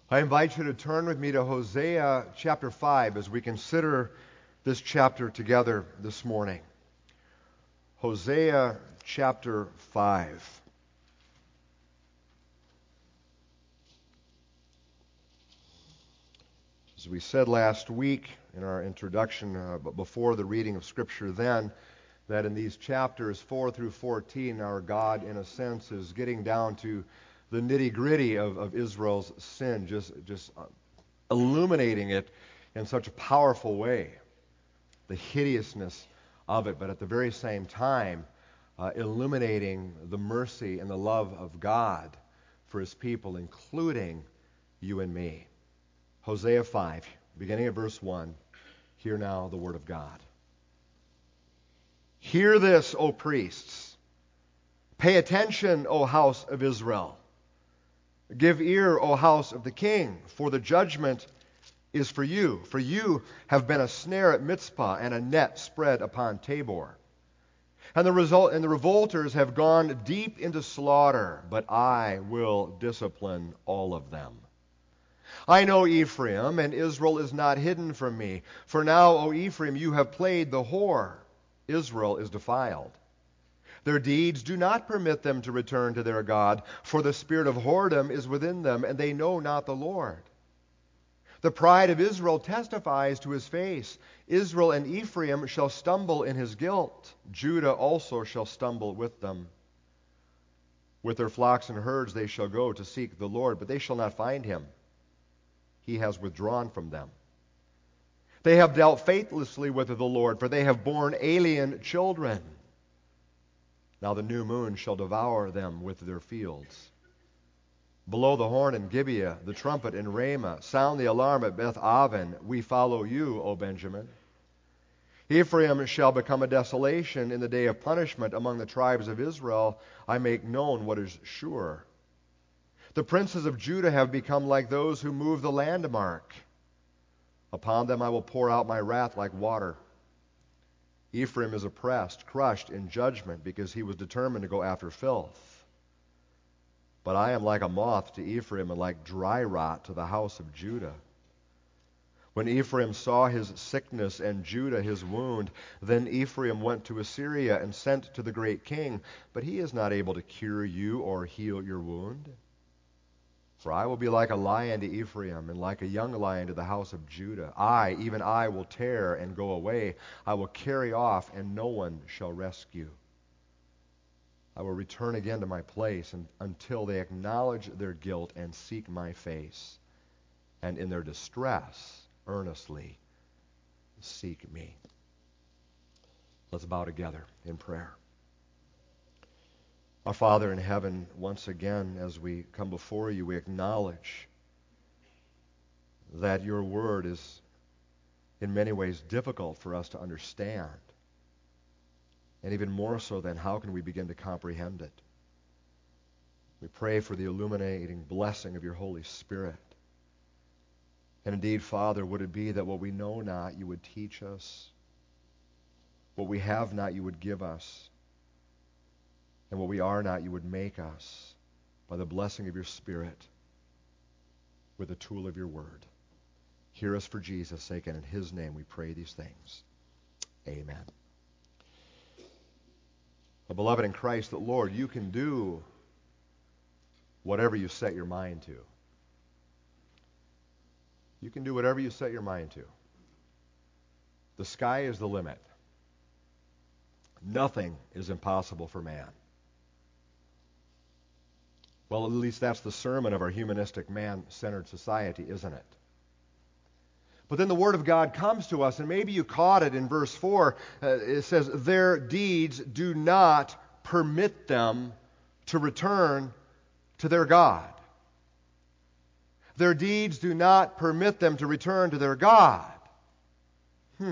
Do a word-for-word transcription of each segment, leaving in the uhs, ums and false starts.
I invite you to turn with me to Hosea chapter five as we consider this chapter together this morning. Hosea chapter five. As we said last week in our introduction, uh, but before the reading of Scripture then, that in these chapters four through fourteen, our God, in a sense, is getting down to the nitty-gritty of, of Israel's sin, just, just illuminating it in such a powerful way, the hideousness of it, but at the very same time, uh, illuminating the mercy and the love of God for His people, including you and me. Hosea five, beginning at verse one, hear now the word of God. Hear this, O priests. Pay attention, O house of Israel. Give ear, O house of the king, for the judgment is for you. For you have been a snare at Mizpah and a net spread upon Tabor. And the result and the revolters have gone deep into slaughter, but I will discipline all of them. I know Ephraim, and Israel is not hidden from me. For now, O Ephraim, you have played the whore. Israel is defiled. Their deeds do not permit them to return to their God, for the spirit of whoredom is within them, and they know not the Lord. The pride of Israel testifies to his face. Israel and Ephraim shall stumble in his guilt. Judah also shall stumble with them. With their flocks and herds they shall go to seek the Lord, but they shall not find him. He has withdrawn from them. They have dealt faithlessly with the Lord, for they have borne alien children. Now the new moon shall devour them with their fields. Blow the horn in Gibeah, the trumpet in Ramah. Sound the alarm at Beth Aven. We follow you, O Benjamin. Ephraim shall become a desolation in the day of punishment among the tribes of Israel. I make known what is sure. The princes of Judah have become like those who move the landmark. Upon them I will pour out my wrath like water. Ephraim is oppressed, crushed in judgment, because he was determined to go after filth. But I am like a moth to Ephraim and like dry rot to the house of Judah. When Ephraim saw his sickness and Judah his wound, then Ephraim went to Assyria and sent to the great king, but he is not able to cure you or heal your wound. For I will be like a lion to Ephraim, and like a young lion to the house of Judah. I, even I, will tear and go away. I will carry off, and no one shall rescue. I will return again to my place and, until they acknowledge their guilt and seek my face, and in their distress earnestly seek me. Let's bow together in prayer. Our Father in heaven, once again, as we come before you, we acknowledge that your word is in many ways difficult for us to understand. And even more so then, how can we begin to comprehend it? We pray for the illuminating blessing of your Holy Spirit. And indeed, Father, would it be that what we know not, you would teach us. What we have not, you would give us. And what we are not, you would make us by the blessing of your Spirit with the tool of your word. Hear us for Jesus' sake, and in his name we pray these things. Amen. Well, beloved in Christ, the Lord, you can do whatever you set your mind to. You can do whatever you set your mind to. The sky is the limit. Nothing is impossible for man. Well, at least that's the sermon of our humanistic, man-centered society, isn't it? But then the Word of God comes to us, and maybe you caught it in verse four. Uh, it says, their deeds do not permit them to return to their God. Their deeds do not permit them to return to their God. Hmm.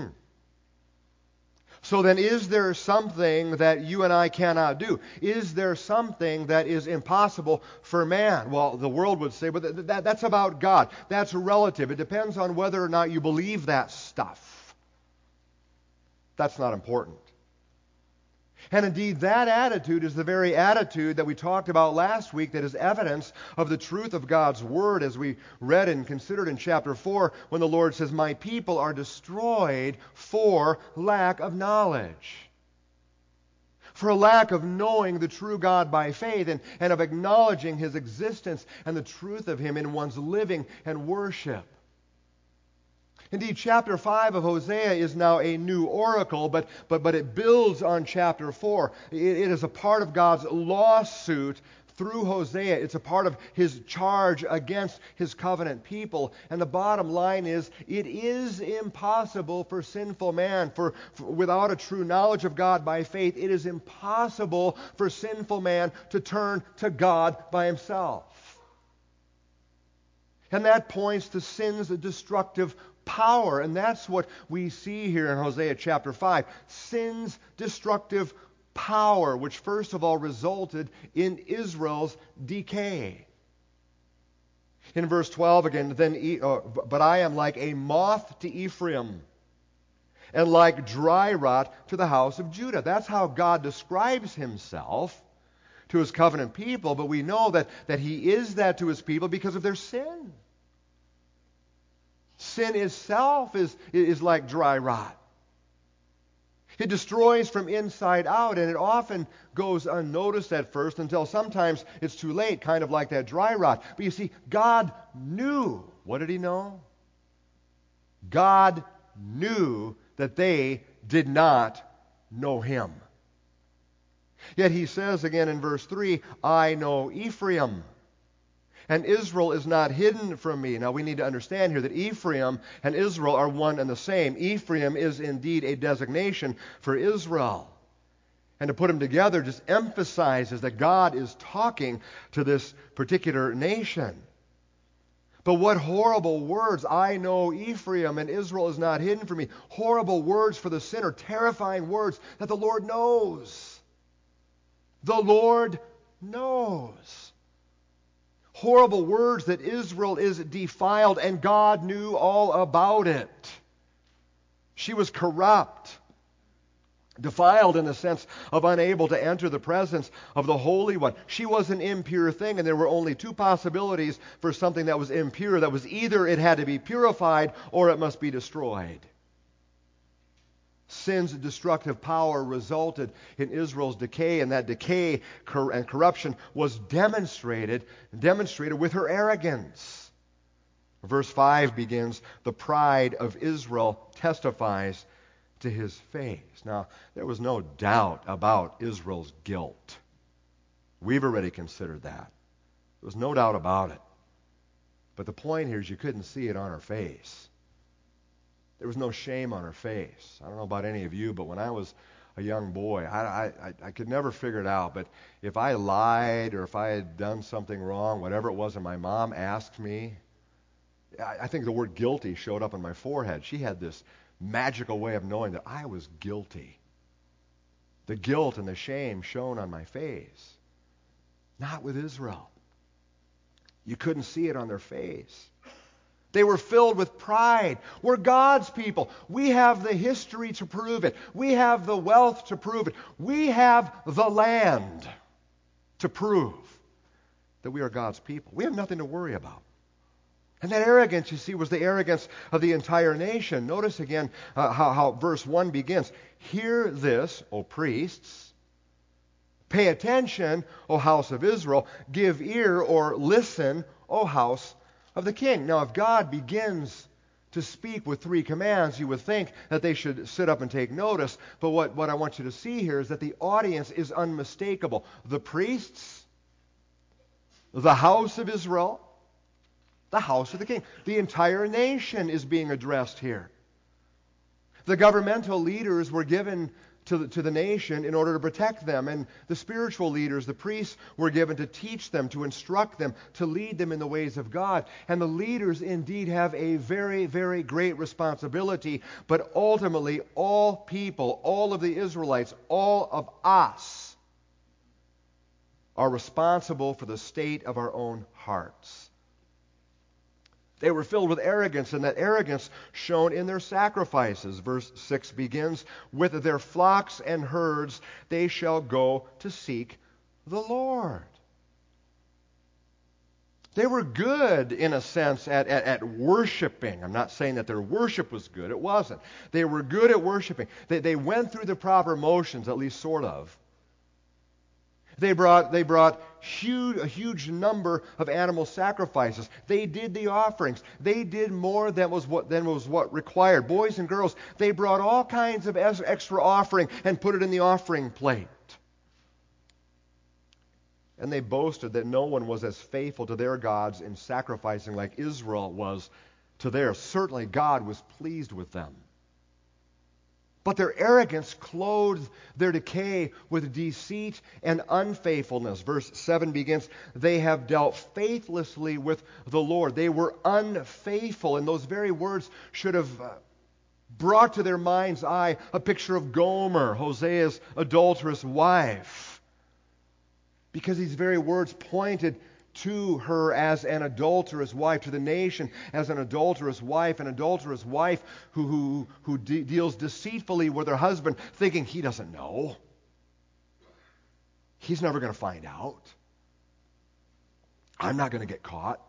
So then, is there something that you and I cannot do? Is there something that is impossible for man? Well, the world would say, but that, that, that's about God. That's relative. It depends on whether or not you believe that stuff. That's not important. And indeed, that attitude is the very attitude that we talked about last week that is evidence of the truth of God's Word, as we read and considered in chapter four, when the Lord says, "My people are destroyed for lack of knowledge." For a lack of knowing the true God by faith and, and of acknowledging His existence and the truth of Him in one's living and worship. Indeed, chapter five of Hosea is now a new oracle, but, but, but it builds on chapter four. It, it is a part of God's lawsuit through Hosea. It's a part of His charge against His covenant people. And the bottom line is, it is impossible for sinful man, for, for without a true knowledge of God by faith, it is impossible for sinful man to turn to God by himself. And that points to sin's destructive power. And that's what we see here in Hosea chapter five. Sin's destructive power, which first of all resulted in Israel's decay. In verse twelve again, then, uh, but I am like a moth to Ephraim, and like dry rot to the house of Judah. That's how God describes Himself to His covenant people, but we know that, that He is that to His people because of their sin. Sin itself is, is like dry rot. It destroys from inside out, and it often goes unnoticed at first until sometimes it's too late, kind of like that dry rot. But you see, God knew. What did He know? God knew that they did not know Him. Yet He says again in verse three, I know Ephraim, and Israel is not hidden from me. Now we need to understand here that Ephraim and Israel are one and the same. Ephraim is indeed a designation for Israel. And to put them together just emphasizes that God is talking to this particular nation. But what horrible words, I know Ephraim and Israel is not hidden from me. Horrible words for the sinner, terrifying words that the Lord knows. The Lord knows. Horrible words that Israel is defiled, and God knew all about it. She was corrupt, defiled in the sense of unable to enter the presence of the Holy One. She was an impure thing, and there were only two possibilities for something that was impure. That was either it had to be purified or it must be destroyed. Sin's destructive power resulted in Israel's decay, and that decay and corruption was demonstrated, demonstrated with her arrogance. Verse five begins, the pride of Israel testifies to his face. Now, there was no doubt about Israel's guilt. We've already considered that. There was no doubt about it. But the point here is you couldn't see it on her face. There was no shame on her face. I don't know about any of you, but when I was a young boy, I, I, I could never figure it out. But if I lied or if I had done something wrong, whatever it was, and my mom asked me, I, I think the word guilty showed up on my forehead. She had this magical way of knowing that I was guilty. The guilt and the shame shone on my face. Not with Israel. You couldn't see it on their face. They were filled with pride. We're God's people. We have the history to prove it. We have the wealth to prove it. We have the land to prove that we are God's people. We have nothing to worry about. And that arrogance, you see, was the arrogance of the entire nation. Notice again uh, how, how verse one begins. Hear this, O priests. Pay attention, O house of Israel. Give ear or listen, O house of the king. Now, if God begins to speak with three commands, you would think that they should sit up and take notice. But what, what I want you to see here is that the audience is unmistakable. The priests, the house of Israel, the house of the king. The entire nation is being addressed here. The governmental leaders were given to the, to the nation in order to protect them. And the spiritual leaders, the priests, were given to teach them, to instruct them, to lead them in the ways of God. And the leaders indeed have a very, very great responsibility. But ultimately, all people, all of the Israelites, all of us are responsible for the state of our own hearts. They were filled with arrogance, and that arrogance shone in their sacrifices. Verse six begins, with their flocks and herds they shall go to seek the Lord. They were good, in a sense, at, at, at worshiping. I'm not saying that their worship was good. It wasn't. They were good at worshiping. They, they went through the proper motions, at least sort of. They brought, they brought huge, a huge number of animal sacrifices. They did the offerings. They did more than was what, than was what required. Boys and girls, they brought all kinds of extra offering and put it in the offering plate. And they boasted that no one was as faithful to their gods in sacrificing like Israel was to theirs. Certainly God was pleased with them. But their arrogance clothed their decay with deceit and unfaithfulness. Verse seven begins, they have dealt faithlessly with the Lord. They were unfaithful. And those very words should have brought to their mind's eye a picture of Gomer, Hosea's adulterous wife. Because these very words pointed to her as an adulterous wife, to the nation as an adulterous wife, an adulterous wife who, who, who de- deals deceitfully with her husband, thinking he doesn't know. He's never going to find out. I'm not going to get caught.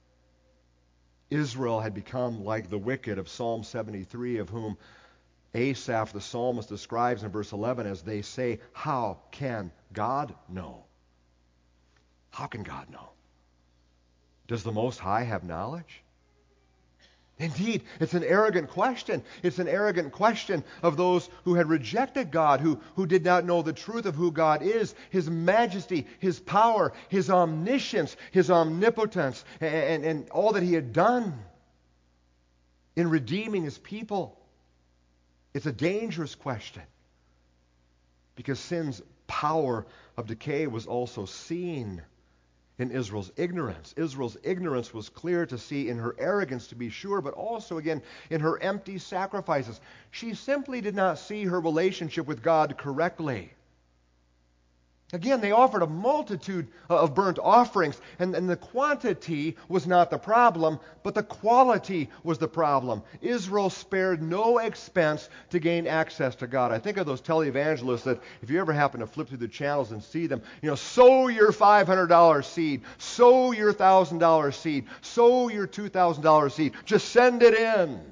Israel had become like the wicked of Psalm seventy-three, of whom Asaph the psalmist describes in verse eleven as they say, how can God know? How can God know? Does the Most High have knowledge? Indeed, it's an arrogant question. It's an arrogant question of those who had rejected God, who, who did not know the truth of who God is, His majesty, His power, His omniscience, His omnipotence, and, and, and all that He had done in redeeming His people. It's a dangerous question because sin's power of decay was also seen in Israel's ignorance. Israel's ignorance was clear to see in her arrogance, to be sure, but also, again, in her empty sacrifices. She simply did not see her relationship with God correctly. Again, they offered a multitude of burnt offerings, and, and the quantity was not the problem, but the quality was the problem. Israel spared no expense to gain access to God. I think of those televangelists that, if you ever happen to flip through the channels and see them, you know, sow your five hundred dollars seed, sow your one thousand dollars seed, sow your two thousand dollars seed, just send it in.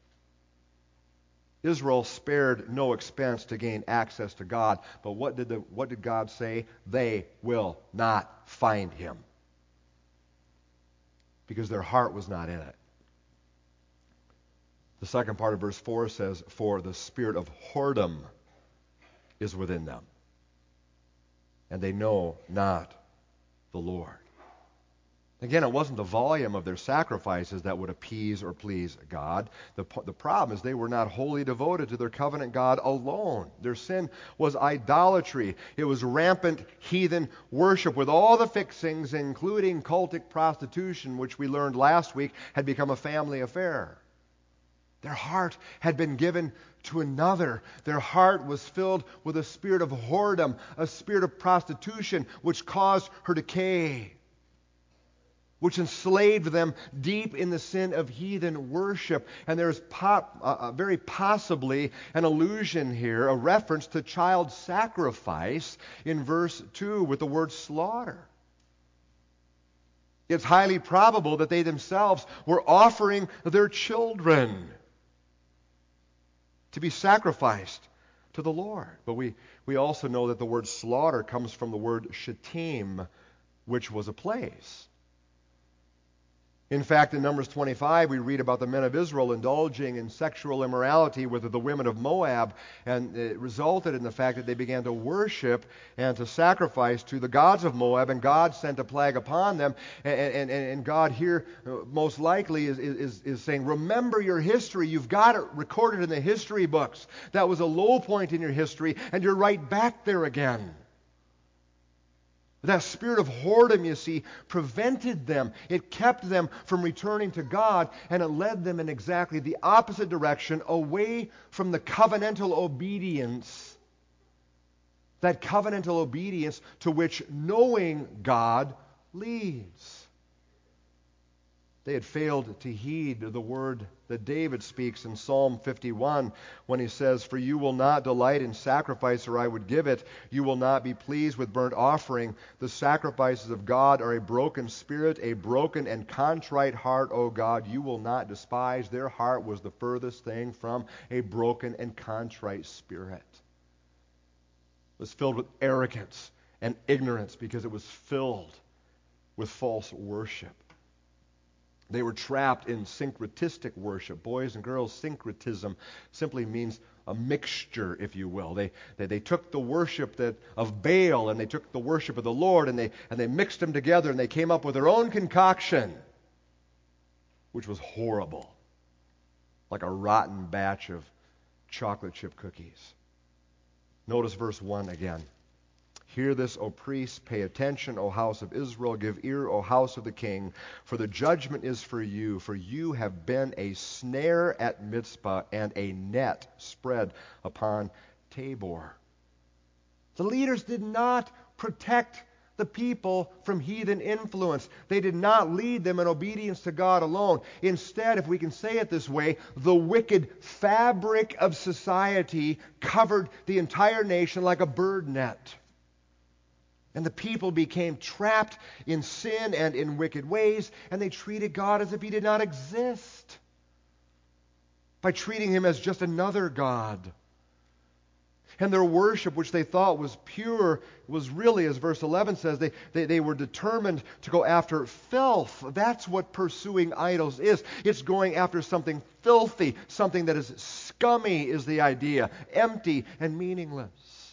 Israel spared no expense to gain access to God. But what did the what did God say? They will not find Him. Because their heart was not in it. The second part of verse four says, for the spirit of whoredom is within them, and they know not the Lord. Again, it wasn't the volume of their sacrifices that would appease or please God. The, the problem is they were not wholly devoted to their covenant God alone. Their sin was idolatry. It was rampant heathen worship with all the fixings, including cultic prostitution, which we learned last week had become a family affair. Their heart had been given to another. Their heart was filled with a spirit of whoredom, a spirit of prostitution, which caused her decay, which enslaved them deep in the sin of heathen worship. And there's pop, uh, very possibly an allusion here, a reference to child sacrifice in verse two with the word slaughter. It's highly probable that they themselves were offering their children to be sacrificed to the Lord. But we, we also know that the word slaughter comes from the word Shittim, which was a place. In fact, in Numbers twenty-five, we read about the men of Israel indulging in sexual immorality with the women of Moab, and it resulted in the fact that they began to worship and to sacrifice to the gods of Moab, and God sent a plague upon them. And, and, and God here most likely is, is, is saying, remember your history. You've got it recorded in the history books. That was a low point in your history, and you're right back there again. That spirit of whoredom, you see, prevented them. It kept them from returning to God, and it led them in exactly the opposite direction, away from the covenantal obedience. That covenantal obedience to which knowing God leads. They had failed to heed the word that David speaks in Psalm fifty-one when he says, "For you will not delight in sacrifice, or I would give it. You will not be pleased with burnt offering. The sacrifices of God are a broken spirit, a broken and contrite heart, O God, you will not despise." Their heart was the furthest thing from a broken and contrite spirit. It was filled with arrogance and ignorance because it was filled with false worship. They were trapped in syncretistic worship. Boys and girls, syncretism simply means a mixture, if you will. They, they, they took the worship that, of Baal and they took the worship of the Lord and they, and they mixed them together and they came up with their own concoction, which was horrible, like a rotten batch of chocolate chip cookies. Notice verse one again. "Hear this, O priests, pay attention, O house of Israel, give ear, O house of the king, for the judgment is for you, for you have been a snare at Mizpah and a net spread upon Tabor." The leaders did not protect the people from heathen influence. They did not lead them in obedience to God alone. Instead, if we can say it this way, the wicked fabric of society covered the entire nation like a bird net. And the people became trapped in sin and in wicked ways, and they treated God as if He did not exist, by treating Him as just another God. And their worship, which they thought was pure, was really, as verse eleven says, they, they, they were determined to go after filth. That's what pursuing idols is. It's going after something filthy, something that is scummy is the idea, empty and meaningless.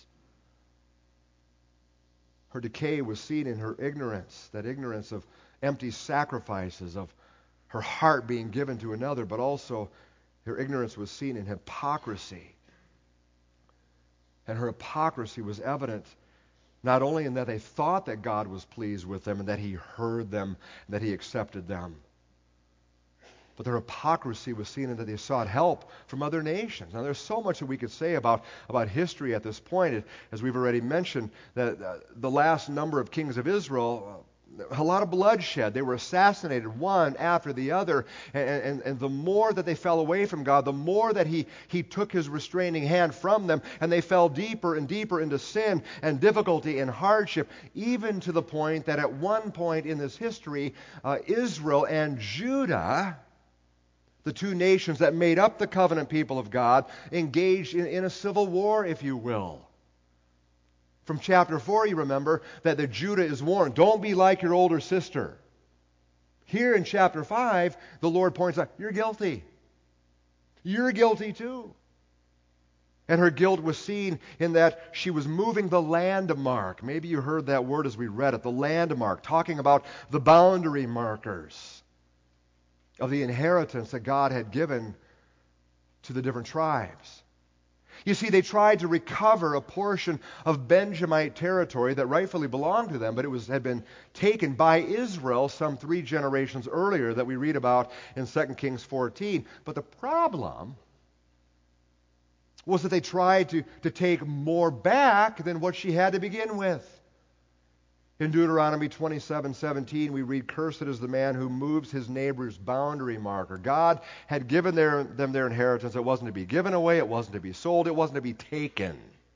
Her decay was seen in her ignorance, that ignorance of empty sacrifices, of her heart being given to another, but also her ignorance was seen in hypocrisy. And her hypocrisy was evident not only in that they thought that God was pleased with them and that He heard them and that He accepted them, but their hypocrisy was seen in that they sought help from other nations. Now, there's so much that we could say about, about history at this point. As we've already mentioned, that uh, the last number of kings of Israel, uh, a lot of bloodshed. They were assassinated one after the other. And, and, and the more that they fell away from God, the more that he, he took His restraining hand from them, and they fell deeper and deeper into sin and difficulty and hardship, even to the point that at one point in this history, uh, Israel and Judah, the two nations that made up the covenant people of God, engaged in, in a civil war, if you will. From chapter four, you remember that the Judah is warned, don't be like your older sister. Here in chapter five, the Lord points out, you're guilty. You're guilty too. And her guilt was seen in that she was moving the landmark. Maybe you heard that word as we read it, the landmark, talking about the boundary markers of the inheritance that God had given to the different tribes. You see, they tried to recover a portion of Benjamite territory that rightfully belonged to them, but it was had been taken by Israel some three generations earlier that we read about in Second Kings fourteen. But the problem was that they tried to, to take more back than what she had to begin with. In Deuteronomy twenty-seven seventeen, we read, "Cursed is the man who moves his neighbor's boundary marker." God had given their, them their inheritance. It wasn't to be given away. It wasn't to be sold. It wasn't to be taken.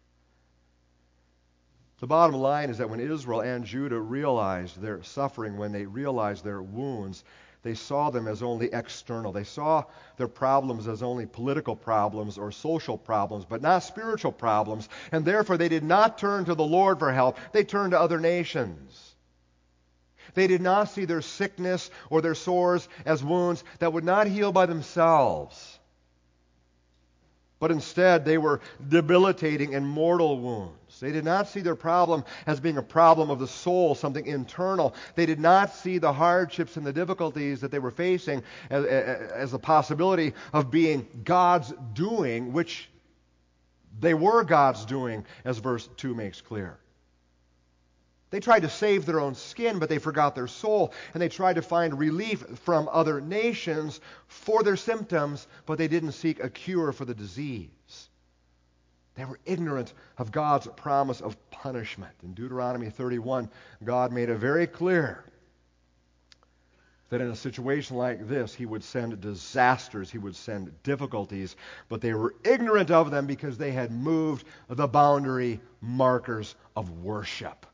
The bottom line is that when Israel and Judah realized their suffering, when they realized their wounds, they saw them as only external. They saw their problems as only political problems or social problems, but not spiritual problems. And therefore, they did not turn to the Lord for help. They turned to other nations. They did not see their sickness or their sores as wounds that would not heal by themselves. But instead, they were debilitating and mortal wounds. They did not see their problem as being a problem of the soul, something internal. They did not see the hardships and the difficulties that they were facing as, as a possibility of being God's doing, which they were God's doing, as verse two makes clear. They tried to save their own skin, but they forgot their soul, and they tried to find relief from other nations for their symptoms, but they didn't seek a cure for the disease. They were ignorant of God's promise of punishment. In Deuteronomy thirty-one, God made it very clear that in a situation like this, he would send disasters, he would send difficulties, but they were ignorant of them because they had moved the boundary markers of worship.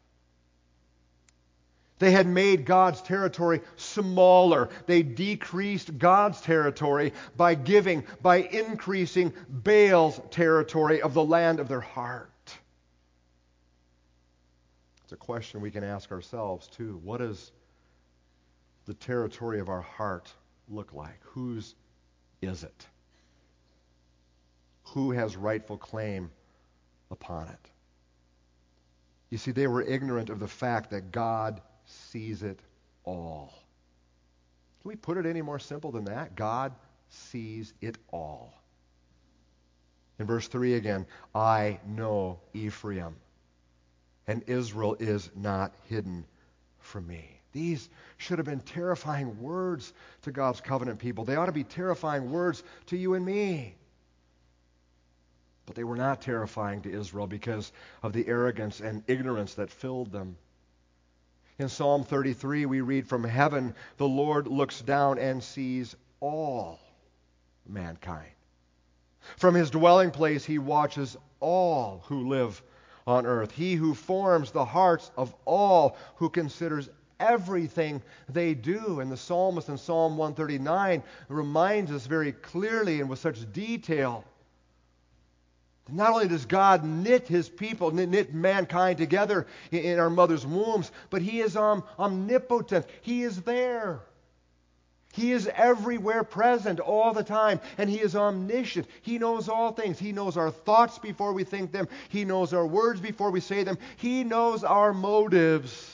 They had made God's territory smaller. They decreased God's territory by giving, by increasing Baal's territory of the land of their heart. It's a question we can ask ourselves too. What does the territory of our heart look like? Whose is it? Who has rightful claim upon it? You see, they were ignorant of the fact that God sees it all. Can we put it any more simple than that? God sees it all. In verse three again, I know Ephraim, and Israel is not hidden from me. These should have been terrifying words to God's covenant people. They ought to be terrifying words to you and me. But they were not terrifying to Israel because of the arrogance and ignorance that filled them. In Psalm thirty-three, we read, from heaven the Lord looks down and sees all mankind. From his dwelling place he watches all who live on earth. He who forms the hearts of all, who considers everything they do. And the psalmist in Psalm one thirty-nine reminds us very clearly and with such detail, not only does God knit his people, knit mankind together in our mother's wombs, but he is um, omnipotent. He is there. He is everywhere present all the time, and he is omniscient. He knows all things. He knows our thoughts before we think them. He knows our words before we say them. He knows our motives.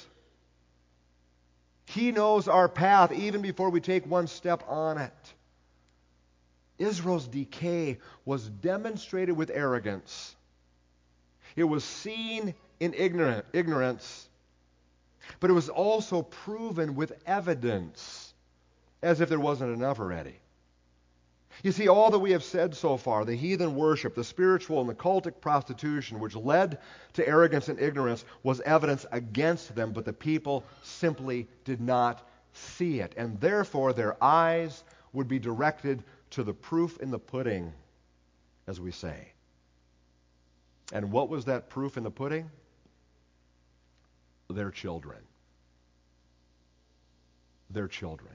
He knows our path even before we take one step on it. Israel's decay was demonstrated with arrogance. It was seen in ignorant, ignorance, but it was also proven with evidence, as if there wasn't enough already. You see, all that we have said so far, the heathen worship, the spiritual and the cultic prostitution, which led to arrogance and ignorance, was evidence against them, but the people simply did not see it. And therefore, their eyes would be directed to the proof in the pudding, as we say. And what was that proof in the pudding? Their children. Their children.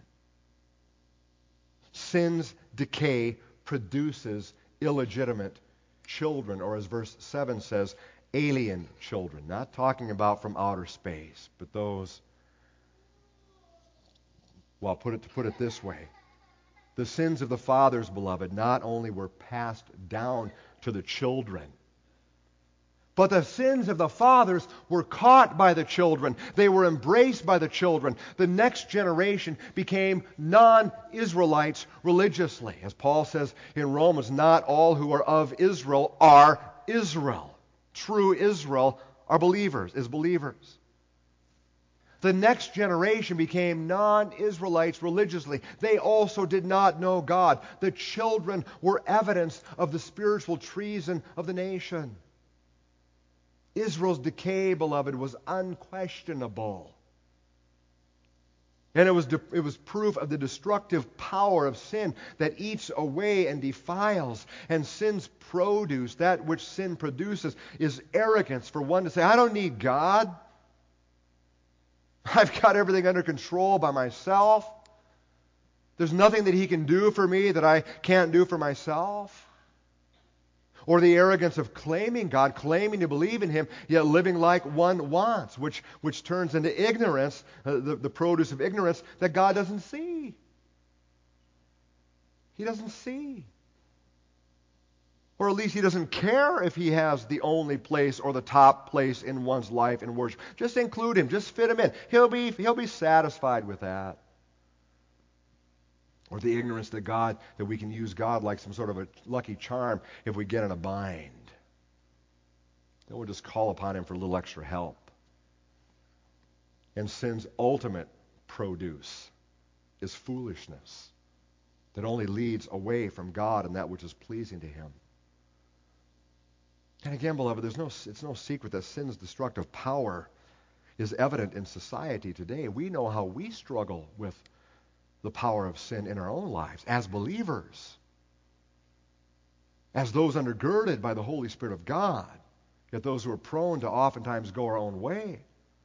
Sin's decay produces illegitimate children, or as verse seven says, alien children. Not talking about from outer space, but those, well, put it to put it this way. The sins of the fathers, beloved, not only were passed down to the children, but the sins of the fathers were caught by the children. They were embraced by the children. The next generation became non-Israelites religiously. As Paul says in Romans, not all who are of Israel are Israel. True Israel are believers, is believers. The next generation became non-Israelites religiously. They also did not know God. The children were evidence of the spiritual treason of the nation. Israel's decay, beloved, was unquestionable. And it was, de- it was proof of the destructive power of sin that eats away and defiles. And sin's produce, that which sin produces, is arrogance for one to say, I don't need God. I've got everything under control by myself. There's nothing that he can do for me that I can't do for myself. Or the arrogance of claiming God, claiming to believe in him, yet living like one wants, which, which turns into ignorance, uh, the, the produce of ignorance that God doesn't see. He doesn't see. Or at least he doesn't care if he has the only place or the top place in one's life in worship. Just include him. Just fit him in. He'll be, he'll be satisfied with that. Or the ignorance that God, that we can use God like some sort of a lucky charm if we get in a bind. Then we'll just call upon him for a little extra help. And sin's ultimate produce is foolishness that only leads away from God and that which is pleasing to him. And again, beloved, there's no, it's no secret that sin's destructive power is evident in society today. We know how we struggle with the power of sin in our own lives as believers, as those undergirded by the Holy Spirit of God, yet those who are prone to oftentimes go our own way.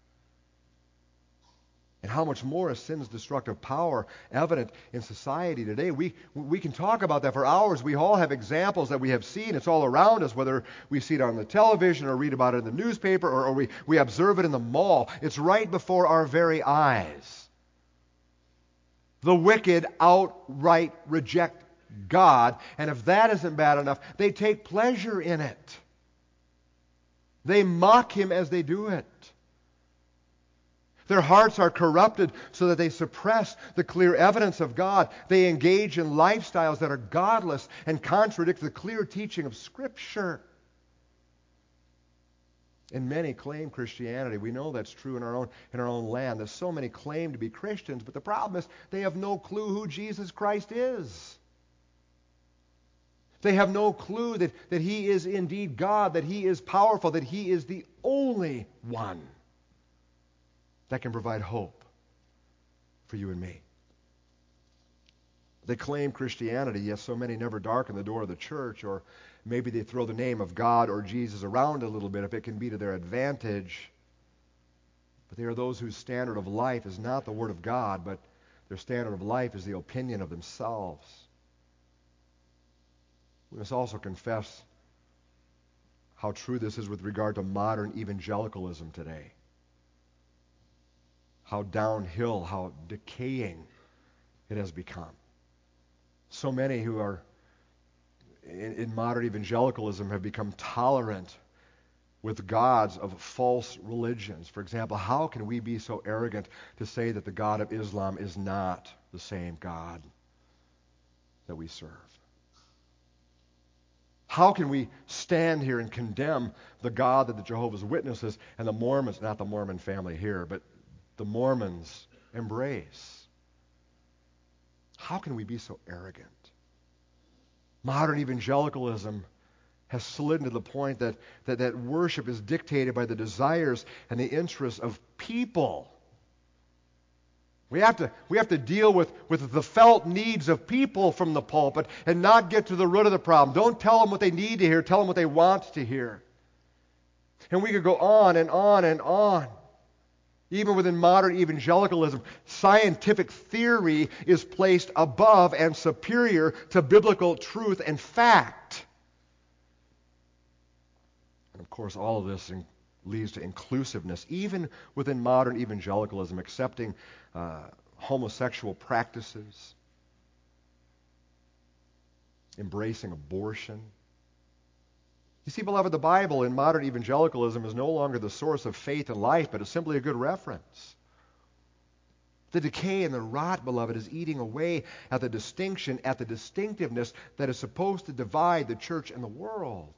And how much more is sin's destructive power evident in society today? We, we can talk about that for hours. We all have examples that we have seen. It's all around us, whether we see it on the television or read about it in the newspaper or, or we, we observe it in the mall. It's right before our very eyes. The wicked outright reject God, and if that isn't bad enough, they take pleasure in it. They mock Him as they do it. Their hearts are corrupted so that they suppress the clear evidence of God. They engage in lifestyles that are godless and contradict the clear teaching of Scripture. And many claim Christianity. We know that's true in our own in our own land. There's so many claim to be Christians, but the problem is they have no clue who Jesus Christ is. They have no clue that, that He is indeed God, that He is powerful, that He is the only one that can provide hope for you and me. They claim Christianity, yet so many never darken the door of the church, or maybe they throw the name of God or Jesus around a little bit if it can be to their advantage. But they are those whose standard of life is not the Word of God, but their standard of life is the opinion of themselves. We must also confess how true this is with regard to modern evangelicalism today. How downhill, how decaying it has become. So many who are in, in modern evangelicalism have become tolerant with gods of false religions. For example, how can we be so arrogant to say that the God of Islam is not the same God that we serve? How can we stand here and condemn the God that the Jehovah's Witnesses and the Mormons, not the Mormon family here, but the Mormons embrace? How can we be so arrogant? Modern evangelicalism has slid to the point that, that, that worship is dictated by the desires and the interests of people. We have to, we have to deal with, with the felt needs of people from the pulpit and not get to the root of the problem. Don't tell them what they need to hear. Tell them what they want to hear. And we could go on and on and on. Even within modern evangelicalism, scientific theory is placed above and superior to biblical truth and fact. And of course, all of this in, leads to inclusiveness, even within modern evangelicalism, accepting uh, homosexual practices, embracing abortion. You see, beloved, the Bible in modern evangelicalism is no longer the source of faith and life, but is simply a good reference. The decay and the rot, beloved, is eating away at the distinction, at the distinctiveness that is supposed to divide the church and the world.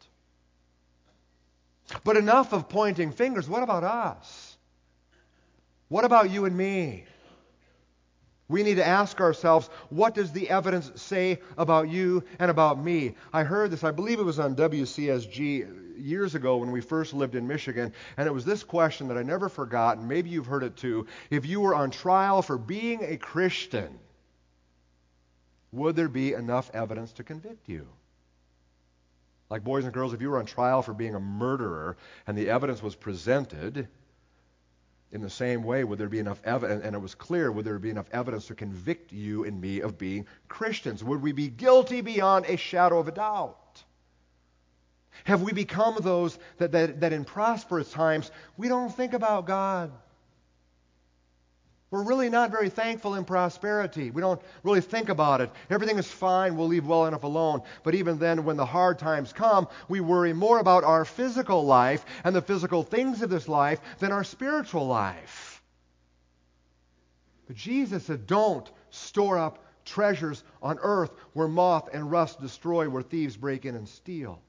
But enough of pointing fingers. What about us? What about you and me? We need to ask ourselves, what does the evidence say about you and about me? I heard this, I believe it was on W C S G years ago when we first lived in Michigan, and it was this question that I never forgot, and maybe you've heard it too. If you were on trial for being a Christian, would there be enough evidence to convict you? Like, boys and girls, if you were on trial for being a murderer and the evidence was presented, in the same way, would there be enough evidence, and it was clear, would there be enough evidence to convict you and me of being Christians? Would we be guilty beyond a shadow of a doubt? Have we become those that, that, that in prosperous times, we don't think about God? We're really not very thankful in prosperity. We don't really think about it. Everything is fine. We'll leave well enough alone. But even then, when the hard times come, we worry more about our physical life and the physical things of this life than our spiritual life. But Jesus said, don't store up treasures on earth where moth and rust destroy, where thieves break in and steal.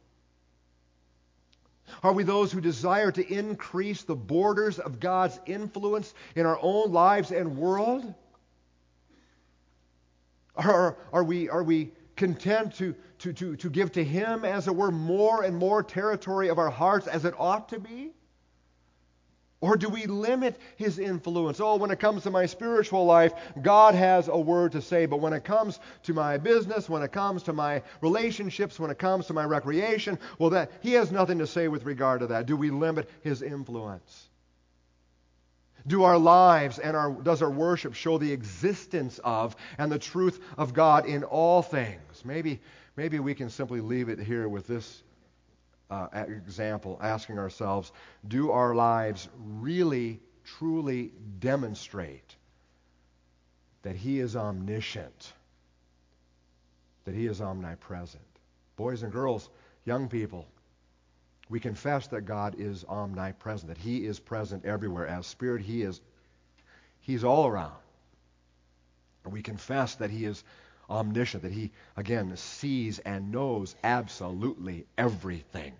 Are we those who desire to increase the borders of God's influence in our own lives and world? Or are we, are we content to, to, to, to give to Him, as it were, more and more territory of our hearts as it ought to be? Or do we limit his influence? Oh, when it comes to my spiritual life, God has a word to say. But when it comes to my business, when it comes to my relationships, when it comes to my recreation, well, that he has nothing to say with regard to that. Do we limit his influence? Do our lives and our does our worship show the existence of and the truth of God in all things? Maybe, maybe we can simply leave it here with this Uh, example, asking ourselves, do our lives really, truly demonstrate that he is omniscient, that he is omnipresent? Boys and girls, young people, we confess that God is omnipresent, that he is present everywhere. As Spirit, he is he's all around. We confess that he is omniscient, that he, again, sees and knows absolutely everything.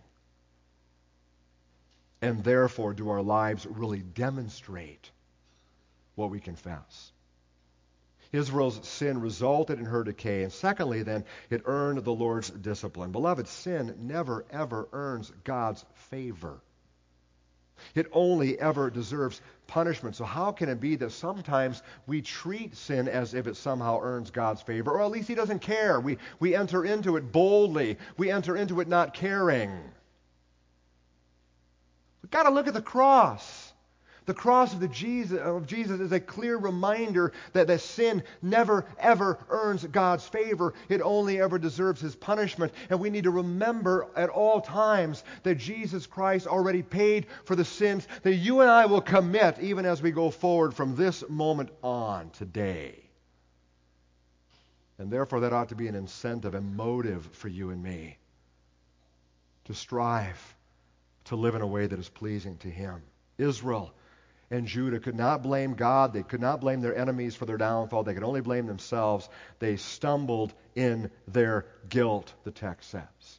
And therefore, do our lives really demonstrate what we confess? Israel's sin resulted in her decay. And secondly, then, it earned the Lord's discipline. Beloved, sin never, ever earns God's favor. It only ever deserves punishment. So how can it be that sometimes we treat sin as if it somehow earns God's favor, or at least he doesn't care? We, we enter into it boldly. We enter into it not caring. We've got to look at the cross. The cross of, the Jesus, of Jesus is a clear reminder that, that sin never, ever earns God's favor. It only ever deserves his punishment. And we need to remember at all times that Jesus Christ already paid for the sins that you and I will commit even as we go forward from this moment on today. And therefore that ought to be an incentive, a motive for you and me to strive to live in a way that is pleasing to him. Israel and Judah could not blame God. They could not blame their enemies for their downfall. They could only blame themselves. They stumbled in their guilt, the text says.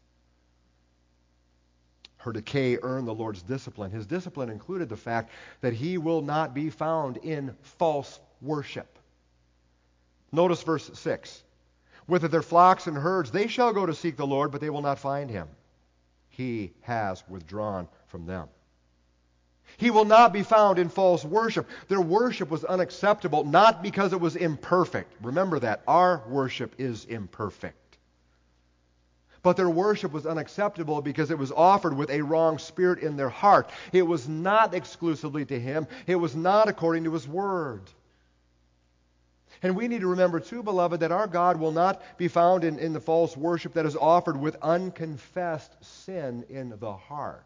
Her decay earned the Lord's discipline. His discipline included the fact that he will not be found in false worship. Notice verse six. With their flocks and herds, they shall go to seek the Lord, but they will not find him. He has withdrawn from them. He will not be found in false worship. Their worship was unacceptable, not because it was imperfect. Remember that. Our worship is imperfect. But their worship was unacceptable because it was offered with a wrong spirit in their heart. It was not exclusively to him. It was not according to his word. And we need to remember too, beloved, that our God will not be found in, in the false worship that is offered with unconfessed sin in the heart.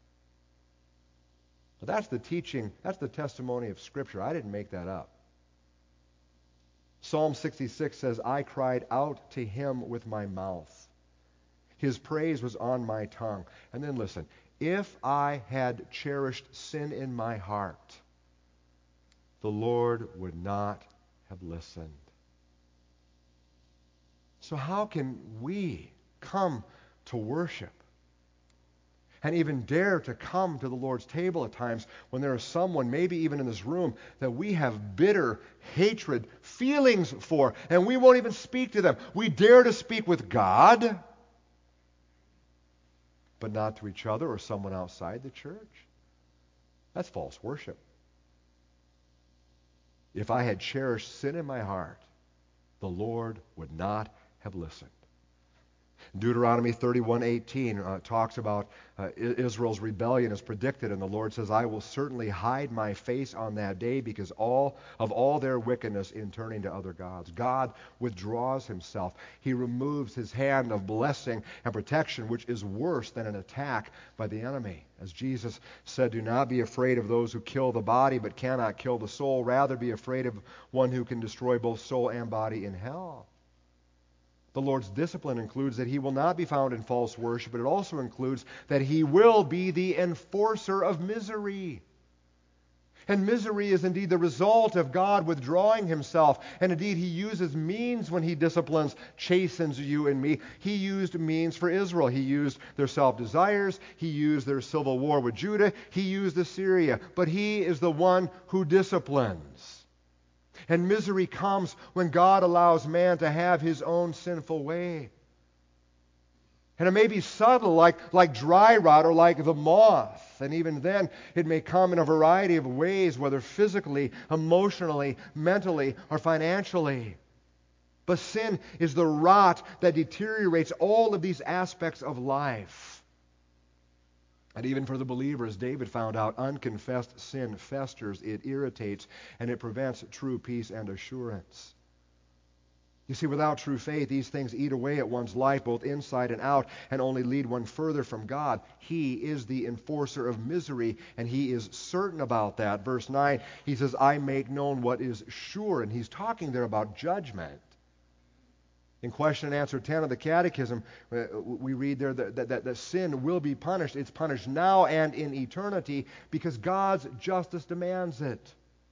But that's the teaching, that's the testimony of Scripture. I didn't make that up. Psalm sixty-six says, I cried out to him with my mouth. His praise was on my tongue. And then listen, if I had cherished sin in my heart, the Lord would not have listened. So how can we come to worship and even dare to come to the Lord's table at times when there is someone, maybe even in this room, that we have bitter hatred, feelings for, and we won't even speak to them? We dare to speak with God, but not to each other or someone outside the church? That's false worship. If I had cherished sin in my heart, the Lord would not have listened. Deuteronomy thirty-one eighteen uh, talks about uh, Israel's rebellion as predicted, and the Lord says, I will certainly hide my face on that day because all of all their wickedness in turning to other gods. God withdraws himself. He removes his hand of blessing and protection, which is worse than an attack by the enemy. As Jesus said, do not be afraid of those who kill the body but cannot kill the soul. Rather be afraid of one who can destroy both soul and body in hell. The Lord's discipline includes that he will not be found in false worship, but it also includes that he will be the enforcer of misery. And misery is indeed the result of God withdrawing himself. And indeed, he uses means when he disciplines, chastens you and me. He used means for Israel. He used their self-desires. He used their civil war with Judah. He used Assyria. But he is the one who disciplines. And misery comes when God allows man to have his own sinful way. And it may be subtle, like, like dry rot or like the moth. And even then, it may come in a variety of ways, whether physically, emotionally, mentally, or financially. But sin is the rot that deteriorates all of these aspects of life. And even for the believer, as David found out, unconfessed sin festers, it irritates, and it prevents true peace and assurance. You see, without true faith, these things eat away at one's life, both inside and out, and only lead one further from God. He is the enforcer of misery, and he is certain about that. Verse nine, he says, I make known what is sure. And he's talking there about judgment. In question and answer ten of the Catechism, we read there that, that, that, that sin will be punished. It's punished now and in eternity because God's justice demands it.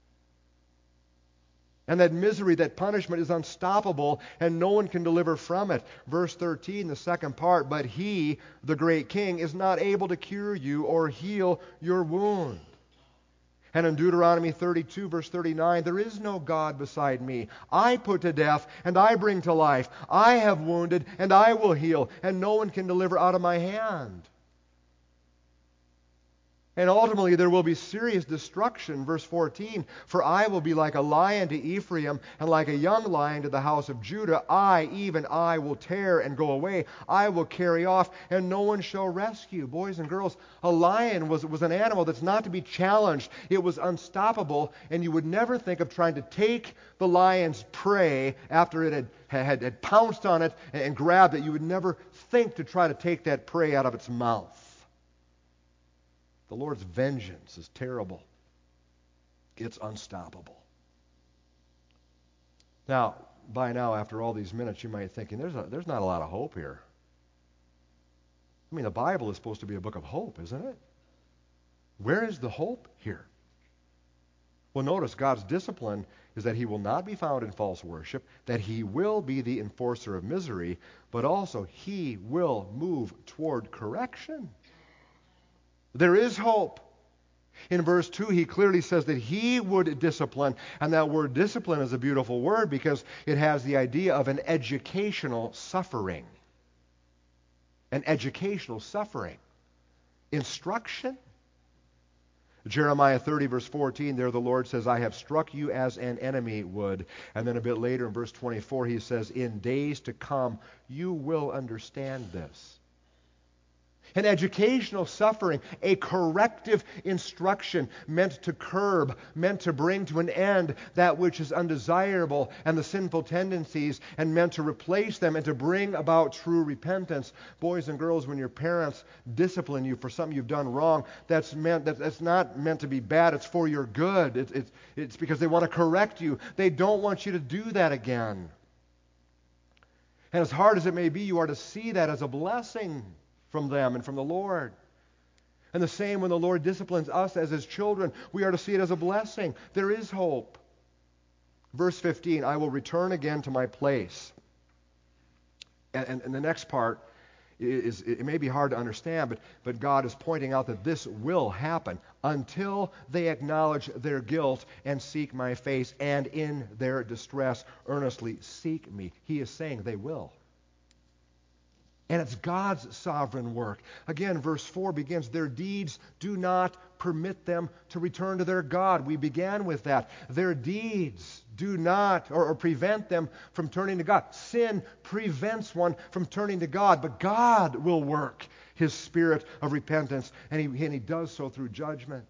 And that misery, that punishment is unstoppable, and no one can deliver from it. Verse thirteen, the second part, but he, the great king, is not able to cure you or heal your wound. And in Deuteronomy thirty-two, verse thirty-nine, there is no God beside me. I put to death, and I bring to life. I have wounded, and I will heal, and no one can deliver out of my hand. And ultimately there will be serious destruction. Verse fourteen, for I will be like a lion to Ephraim, and like a young lion to the house of Judah. I, even I, will tear and go away. I will carry off, and no one shall rescue. Boys and girls, a lion was, was an animal that's not to be challenged. It was unstoppable, and you would never think of trying to take the lion's prey after it had, had, had pounced on it and grabbed it. You would never think to try to take that prey out of its mouth. The Lord's vengeance is terrible. It's unstoppable. Now, by now, after all these minutes, you might be thinking, there's, a, there's not a lot of hope here. I mean, the Bible is supposed to be a book of hope, isn't it? Where is the hope here? Well, notice God's discipline is that he will not be found in false worship, that he will be the enforcer of misery, but also he will move toward correction. There is hope. In verse two, he clearly says that he would discipline, and that word discipline is a beautiful word because it has the idea of an educational suffering. An educational suffering. Instruction. Jeremiah thirty, verse fourteen, there the Lord says, I have struck you as an enemy would. And then a bit later in verse twenty-four, he says, in days to come, you will understand this. An educational suffering, a corrective instruction meant to curb, meant to bring to an end that which is undesirable and the sinful tendencies, and meant to replace them and to bring about true repentance. Boys and girls, when your parents discipline you for something you've done wrong, that's meant that that's not meant to be bad. It's for your good. It's, it's, it's because they want to correct you. They don't want you to do that again. And as hard as it may be, you are to see that as a blessing from them and from the Lord. And the same when the Lord disciplines us as his children, we are to see it as a blessing. There is hope. Verse fifteen, I will return again to my place. And, and, and the next part is, it may be hard to understand, but, but God is pointing out that this will happen until they acknowledge their guilt and seek my face, and in their distress earnestly seek me. He is saying they will. And it's God's sovereign work. Again, verse four begins, their deeds do not permit them to return to their God. We began with that. Their deeds do not, or, or prevent them from turning to God. Sin prevents one from turning to God, but God will work his spirit of repentance, and he, and he does so through judgment.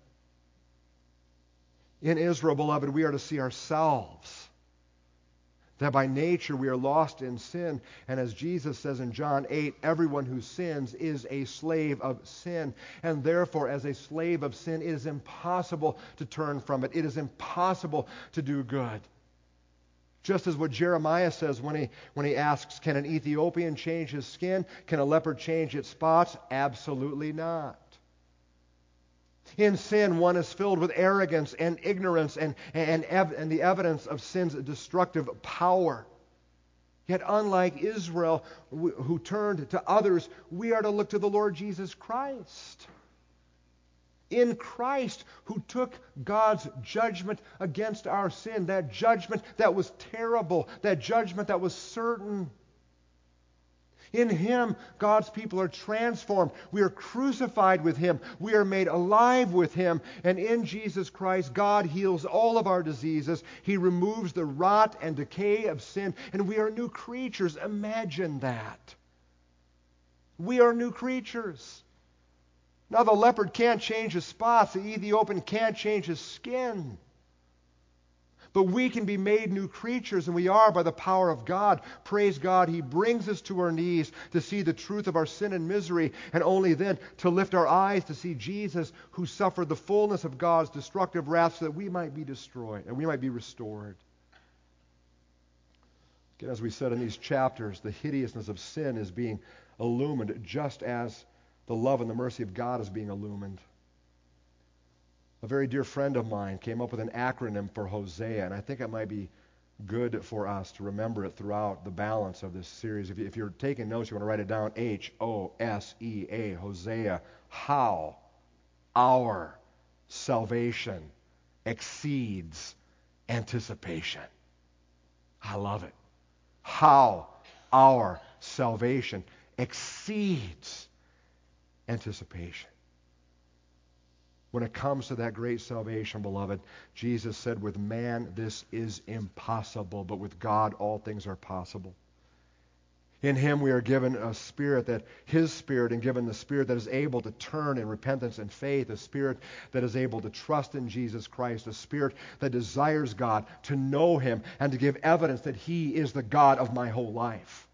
In Israel, beloved, we are to see ourselves that by nature we are lost in sin. And as Jesus says in John eight, everyone who sins is a slave of sin. And therefore, as a slave of sin, it is impossible to turn from it. It is impossible to do good. Just as what Jeremiah says when he, when he asks, can an Ethiopian change his skin? Can a leopard change its spots? Absolutely not. In sin, one is filled with arrogance and ignorance and, and, and the evidence of sin's destructive power. Yet unlike Israel, who turned to others, we are to look to the Lord Jesus Christ. In Christ, who took God's judgment against our sin, that judgment that was terrible, that judgment that was certain. In Him, God's people are transformed. We are crucified with Him. We are made alive with Him. And in Jesus Christ, God heals all of our diseases. He removes the rot and decay of sin, and we are new creatures. Imagine that. We are new creatures. Now, the leopard can't change his spots. The Ethiopian can't change his skin. But we can be made new creatures, and we are by the power of God. Praise God, He brings us to our knees to see the truth of our sin and misery, and only then to lift our eyes to see Jesus, who suffered the fullness of God's destructive wrath so that we might be destroyed and we might be restored. Again, as we said in these chapters, the hideousness of sin is being illumined just as the love and the mercy of God is being illumined. A very dear friend of mine came up with an acronym for Hosea, and I think it might be good for us to remember it throughout the balance of this series. If, you, if you're taking notes, you want to write it down. H O S E A, Hosea. How our salvation exceeds anticipation. I love it. How our salvation exceeds anticipation. When it comes to that great salvation, beloved, Jesus said, with man this is impossible, but with God all things are possible. In Him we are given a Spirit, that His Spirit, and given the Spirit that is able to turn in repentance and faith, a Spirit that is able to trust in Jesus Christ, a Spirit that desires God, to know Him, and to give evidence that He is the God of my whole life.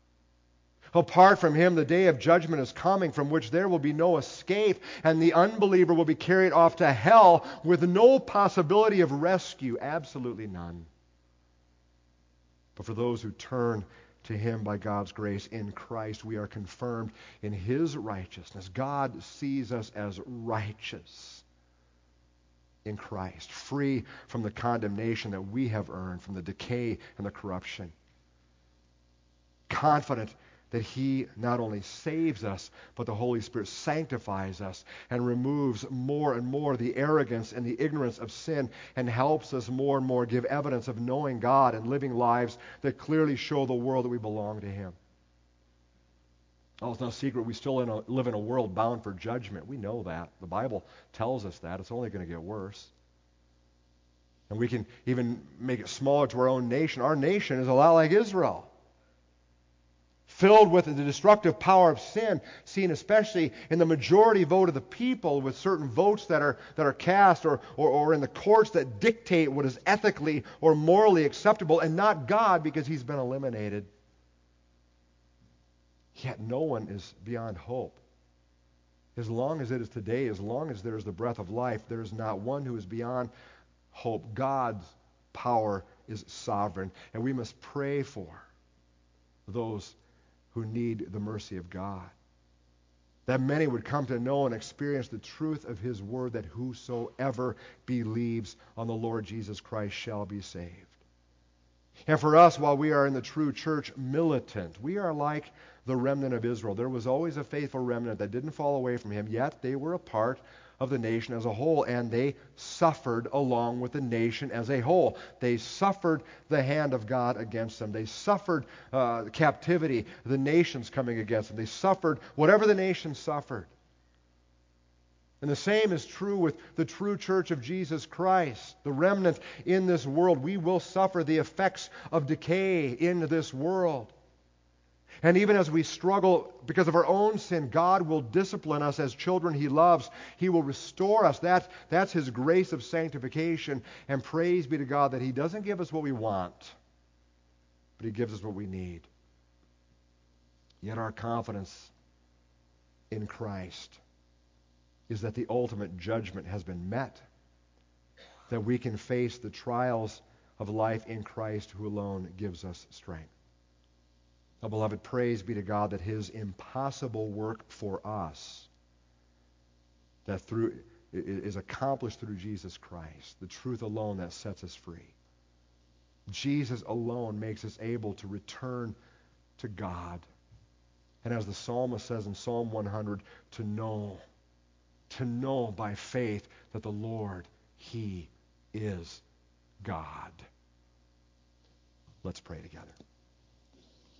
Apart from Him, the day of judgment is coming, from which there will be no escape, and the unbeliever will be carried off to hell with no possibility of rescue, absolutely none. But for those who turn to Him by God's grace in Christ, we are confirmed in His righteousness. God sees us as righteous in Christ, free from the condemnation that we have earned, from the decay and the corruption. Confident that He not only saves us, but the Holy Spirit sanctifies us and removes more and more the arrogance and the ignorance of sin, and helps us more and more give evidence of knowing God and living lives that clearly show the world that we belong to Him. Oh, it's no secret we still in a, live in a world bound for judgment. We know that. The Bible tells us that. It's only going to get worse. And we can even make it smaller to our own nation. Our nation is a lot like Israel, filled with the destructive power of sin, seen especially in the majority vote of the people, with certain votes that are that are cast, or, or, or in the courts that dictate what is ethically or morally acceptable, and not God, because He's been eliminated. Yet no one is beyond hope. As long as it is today, as long as there is the breath of life, there is not one who is beyond hope. God's power is sovereign, and we must pray for those who need the mercy of God, that many would come to know and experience the truth of His word, that whosoever believes on the Lord Jesus Christ shall be saved. And for us, while we are in the true church militant, we are like the remnant of Israel. There was always a faithful remnant that didn't fall away from Him, yet they were a part of the nation as a whole, and they suffered along with the nation as a whole. They suffered the hand of God against them. They suffered uh, captivity, the nations coming against them. They suffered whatever the nations suffered. And the same is true with the true church of Jesus Christ, the remnant in this world. We will suffer the effects of decay in this world. And even as we struggle because of our own sin, God will discipline us as children He loves. He will restore us. That, that's His grace of sanctification. And praise be to God that He doesn't give us what we want, but He gives us what we need. Yet our confidence in Christ is that the ultimate judgment has been met, that we can face the trials of life in Christ, who alone gives us strength. Now, beloved, praise be to God that His impossible work for us, that through is accomplished through Jesus Christ, the truth alone that sets us free. Jesus alone makes us able to return to God. And as the psalmist says in Psalm one hundred, to know, to know by faith that the Lord, He is God. Let's pray together.